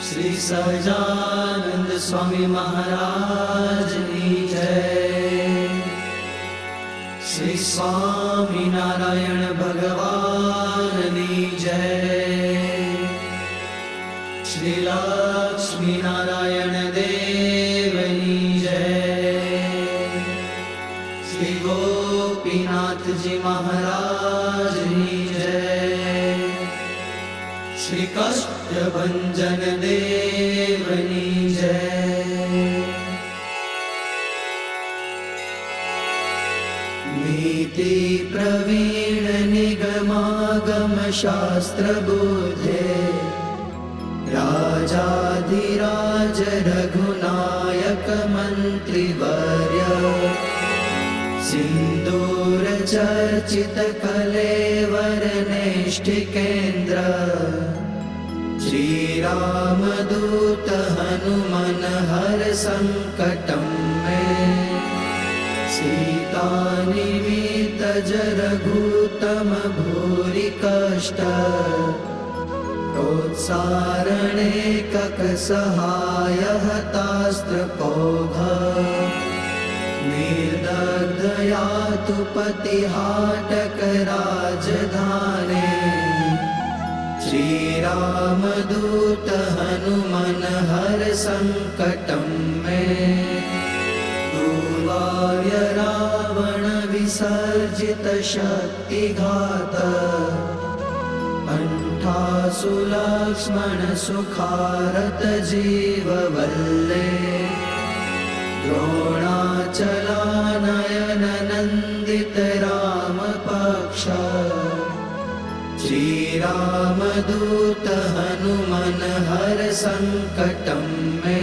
श्री सहजानंद स्वामी महाराज की जय। श्री स्वामी नारायण भगवान की जय। श्री लक्ष्मी नारायण देव की जय। श्री गोपीनाथ जी महाराज की जय। श्री कष्टभंजन देव की जय। नीति प्रवीण निगमागम शास्त्र बुद्धे राजाधिराज रघुनायक मंत्रिवर्य सिंदूर चर्चित कलेवर नैष्ठिकेन्द्र श्री राम दूत हनुमन हर संकटं मे सीता निमित्त जरघुतम भूरि कष्ट प्रोत्सारणे कक सहाय हतास्त्रपौघ निर्दग्धया तु पतिहाटक राजधाने श्री राम दूत हनुमन हर संकटं मे दुर्वार्य रावण विसर्जित शक्तिघात कंठासु लक्ष्मण सुखारत जीववल्ले द्रोणाचलानयन नंदित राम पक्ष श्री राम दूत हनुमन हर संकटं मे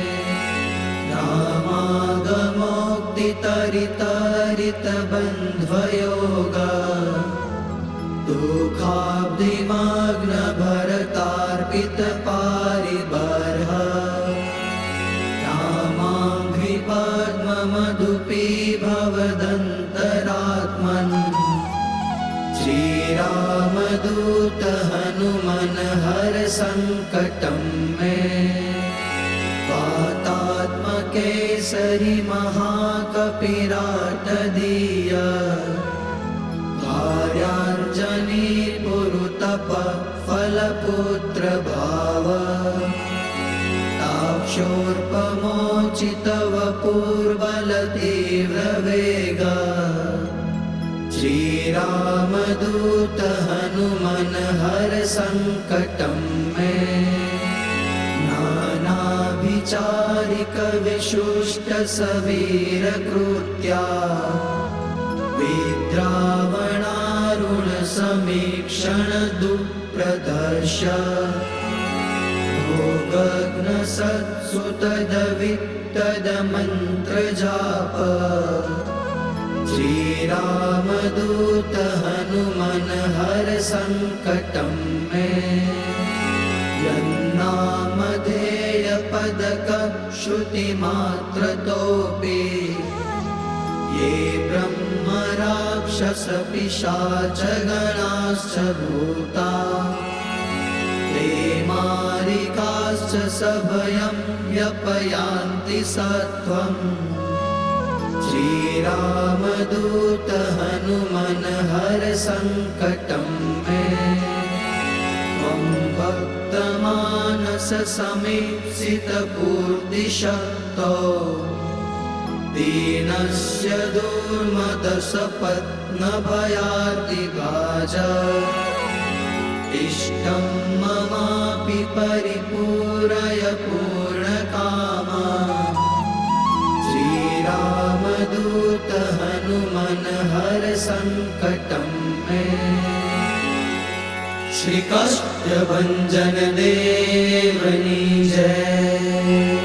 रामागमोक्ति तरित बन्ध्वयोग दुःखाब्धिमग्न भरतार्पित पारिबर्ह रामाङ्घ्रि पद्ममधुपी भवदन्तरात्मन् श्री राम दूत हनुमन हर संकटं मे वातात्मकेसरि महाकपिराटदीय भार्याञ्जनी पुरुतप फलपुत्र भाव ताक्षोर्पमोचित वपुर्बल तीव्र वेग श्री राम दूत हनुमन हर संकटं मे नानाभिचारिक विशुष्ट सवीर कृत्या विद्रावणारुण समीक्षण दुःप्रदर्श भोगग्न सत्सुतदवित्तद मंत्र जाप श्री राम दूत हनुमन हर संकटं मे यन्नामधेय पदक श्रुति मात्रतोऽपि ये ब्रह्म राक्षस पिशाच गणाश्च भूता ते मारिकाश्च सभयं व्यपयान्ति सत्वं श्री राम दूत हनुमन हर संकटं मे त्वं भक्तमानस समीप्सित पूर्तिशक्तो दीनस्य दुर्मदसपत्न भयार्तिभाज इष्टं ममापि परिपूरय पूर्णकामा श्री राम दूत हनुमन हर संकटं मे श्री कष्टभंजन देव की जय।